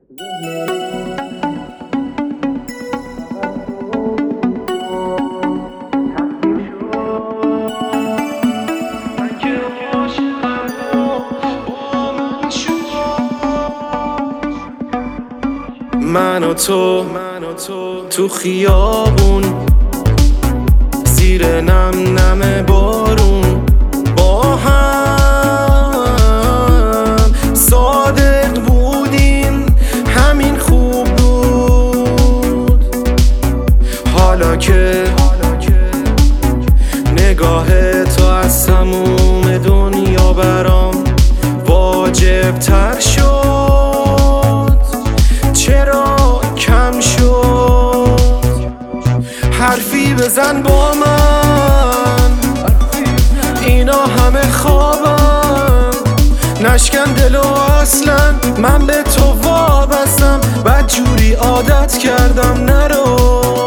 من و تو تو خیابون زیر نم نم بارون با هم صادق بودیم، همین خوب بود. حالا که نگاه تو از تموم دنیا برام واجب تر شد، چرا کم شد؟ حرفی بزن با من، اینا همه خوابم، نشکن دلو اصلا من به تو وابستم، بدجوری عادت کردم نرو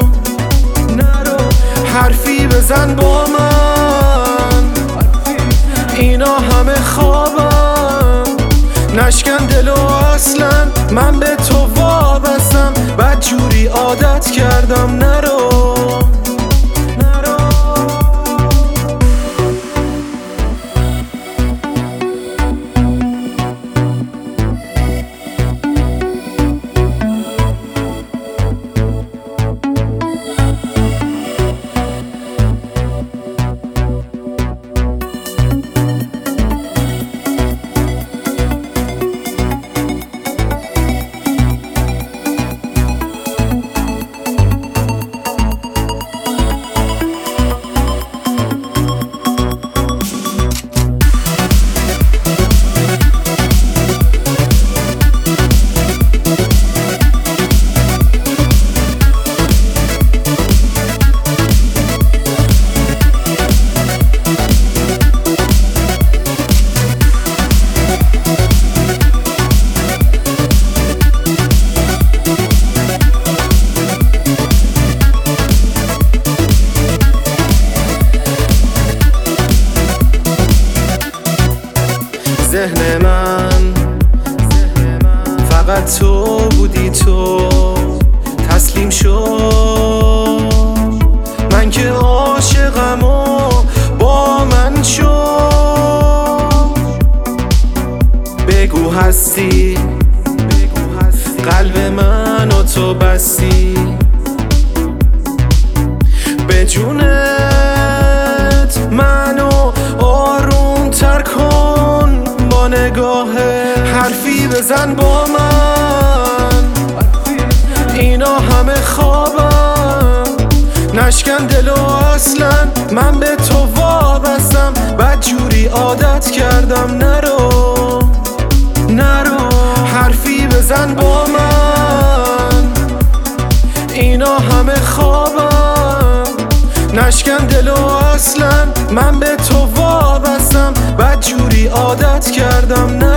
حرفی بزن با من، اینا همه خوابم، نشکن دلو اصلا من به تو وابستم، بدجوری عادت کردم نرو ذهن من فقط تو بودی، تو تسلیم شد، من که عاشقم و با من شد. بگو هستی قلب من و تو بستی، به جونت منو آروم تر کن با نگاه. حرفی بزن با من، اینا همه خوابم، نشکن دلو اصلا من به تو وابستم، بدجوری عادت کردم نرو حرفی بزن با من، اینا همه خوابم، نشکن دلو اصلا من به تو وابستم، بدجوری عادت کردم